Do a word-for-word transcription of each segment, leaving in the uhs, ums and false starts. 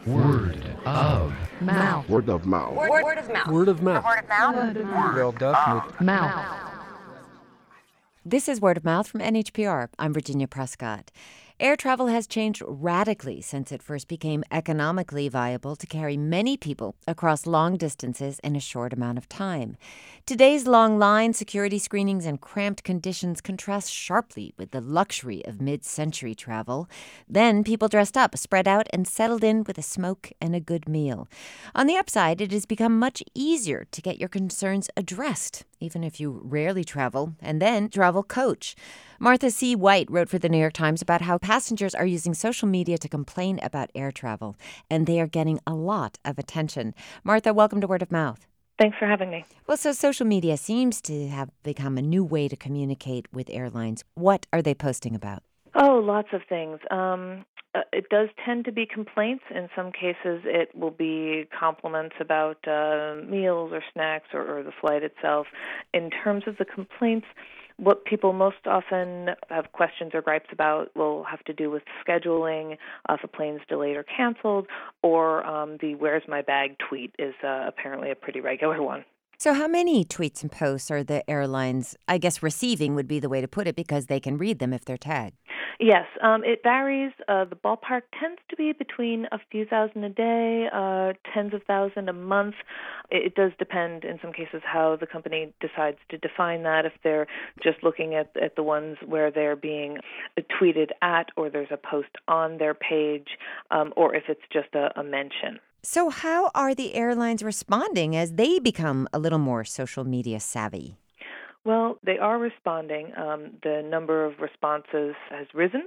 Word of Mouth. Word of mouth. Word, word of mouth. Word of mouth. Word of mouth. Word of mouth. Wel dat met Mouth. This is Word of Mouth from N H P R. I'm Virginia Prescott. Air travel has changed radically since it first became economically viable to carry many people across long distances in a short amount of time. Today's long lines, security screenings, and cramped conditions contrast sharply with the luxury of mid-century travel. Then people dressed up, spread out, and settled in with a smoke and a good meal. On the upside, it has become much easier to get your concerns addressed, even if you rarely travel, and then travel coach. Martha C. White wrote for the New York Times about how passengers are using social media to complain about air travel, and they are getting a lot of attention. Martha, welcome to Word of Mouth. Thanks for having me. Well, so social media seems to have become a new way to communicate with airlines. What are they posting about? Oh, lots of things. Um, uh, it does tend to be complaints. In some cases, it will be compliments about uh, meals or snacks or, or the flight itself. In terms of the complaints, what people most often have questions or gripes about will have to do with scheduling, uh, if a plane's delayed or canceled, or um, the "where's my bag" tweet is uh, apparently a pretty regular one. So how many tweets and posts are the airlines, I guess receiving would be the way to put it, because they can read them if they're tagged? Yes, um, it varies. Uh, the ballpark tends to be between a few thousand a day, uh, tens of thousands a month. It, it does depend, in some cases, how the company decides to define that. If they're just looking at, at the ones where they're being tweeted at, or there's a post on their page, um, or if it's just a, a mention. So how are the airlines responding as they become a little more social media savvy? Well, they are responding. Um, the number of responses has risen,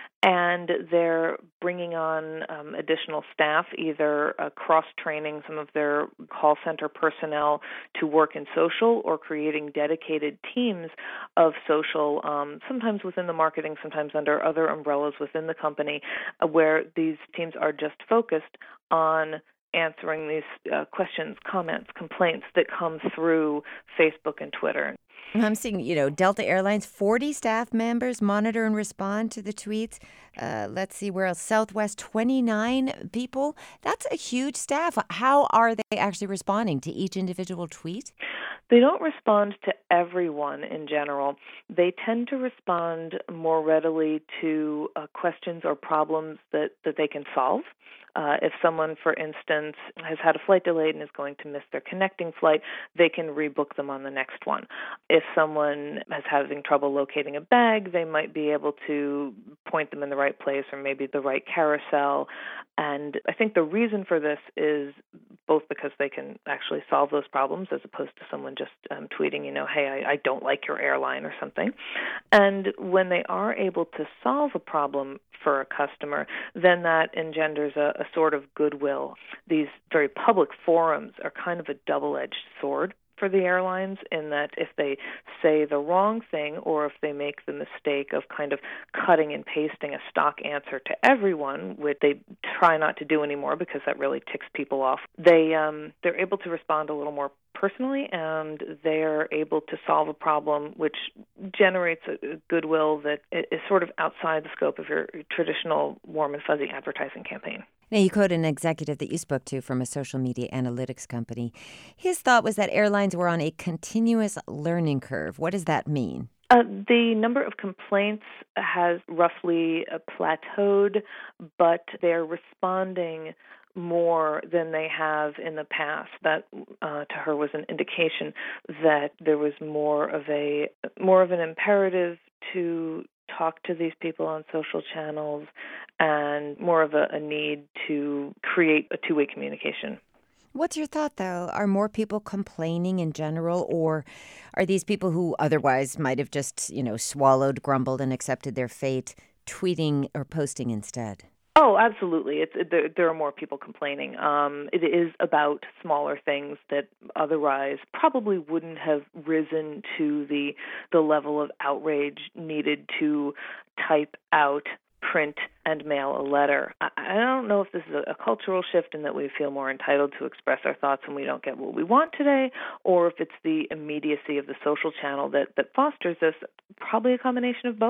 and they're bringing on um, additional staff, either uh, cross-training some of their call center personnel to work in social, or creating dedicated teams of social, um, sometimes within the marketing, sometimes under other umbrellas within the company, uh, where these teams are just focused on answering these uh, questions, comments, complaints that come through Facebook and Twitter. I'm seeing, you know, Delta Airlines, forty staff members monitor and respond to the tweets. Uh, let's see, where else? Southwest, twenty-nine people. That's a huge staff. How are they actually responding to each individual tweet? They don't respond to everyone in general. They tend to respond more readily to uh, questions or problems that, that they can solve. Uh, if someone, for instance, has had a flight delayed and is going to miss their connecting flight, they can rebook them on the next one. If someone is having trouble locating a bag, they might be able to point them in the right place, or maybe the right carousel. And I think the reason for this is both because they can actually solve those problems, as opposed to someone just um, tweeting, you know, hey, I, I don't like your airline or something. And when they are able to solve a problem for a customer, then that engenders a, a sort of goodwill. These very public forums are kind of a double-edged sword for the airlines, in that if they say the wrong thing, or if they make the mistake of kind of cutting and pasting a stock answer to everyone, which they try not to do anymore because that really ticks people off, they um, they're able to respond a little more personally, and they're able to solve a problem which generates a goodwill that is sort of outside the scope of your traditional warm and fuzzy advertising campaign. Now, you quote an executive that you spoke to from a social media analytics company. His thought was that airlines were on a continuous learning curve. What does that mean? Uh, the number of complaints has roughly uh, plateaued, but they're responding more than they have in the past. That, uh, to her, was an indication that there was more of a more of an imperative to talk to these people on social channels, and more of a, a need to create a two-way communication. What's your thought, though? Are more people complaining in general, or are these people who otherwise might have just, you know, swallowed, grumbled, and accepted their fate, tweeting or posting instead? Oh, absolutely. It's there, there are more people complaining. Um, it is about smaller things that otherwise probably wouldn't have risen to the the level of outrage needed to type out, print, and mail a letter. I, I don't know if this is a, a cultural shift in that we feel more entitled to express our thoughts when we don't get what we want today, or if it's the immediacy of the social channel that, that fosters this. Probably a combination of both.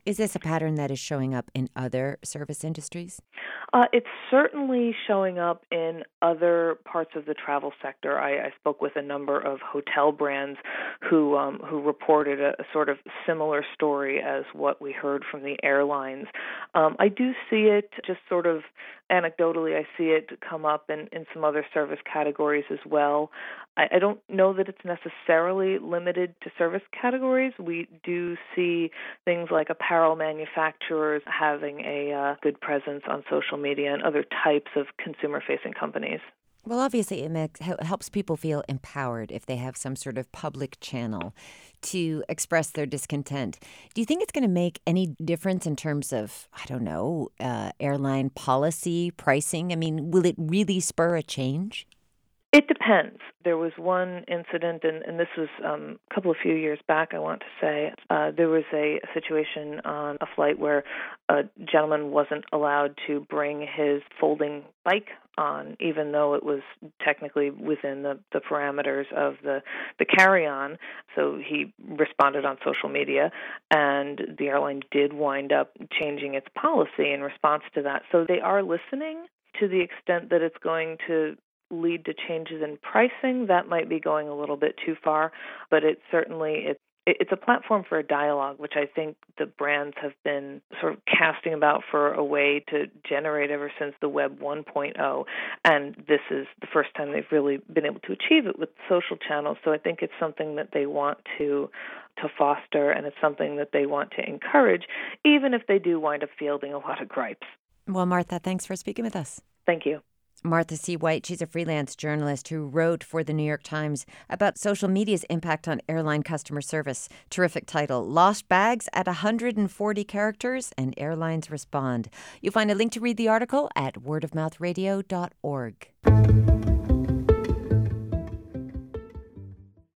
Is this a pattern that is showing up in other service industries? Uh, it's certainly showing up in other parts of the travel sector. I, I spoke with a number of hotel brands who um, who reported a, a sort of similar story as what we heard from the airlines. Um, I do see it just sort of anecdotally. I see it come up in, in some other service categories as well. I, I don't know that it's necessarily limited to service categories. We do see things like apparel manufacturers having a uh, good presence on social media and other types of consumer-facing companies. Well, obviously, it makes, helps people feel empowered if they have some sort of public channel to express their discontent. Do you think it's going to make any difference in terms of, I don't know, uh, airline policy, pricing? I mean, will it really spur a change? It depends. There was one incident, and, and this was um, a couple of few years back, I want to say. Uh, there was a, a situation on a flight where a gentleman wasn't allowed to bring his folding bike on, even though it was technically within the, the parameters of the, the carry-on. So he responded on social media, and the airline did wind up changing its policy in response to that. So they are listening to the extent that it's going to lead to changes in pricing. That might be going a little bit too far, but it certainly it, it's a platform for a dialogue, which I think the brands have been sort of casting about for a way to generate ever since the Web one point oh, and this is the first time they've really been able to achieve it with social channels. So I think it's something that they want to to foster, and it's something that they want to encourage, even if they do wind up fielding a lot of gripes. Well, Martha, thanks for speaking with us. Thank you. Martha C. White, she's a freelance journalist who wrote for the New York Times about social media's impact on airline customer service. Terrific title, Lost Bags at one hundred forty Characters and Airlines Respond. You'll find a link to read the article at word of mouth radio dot org.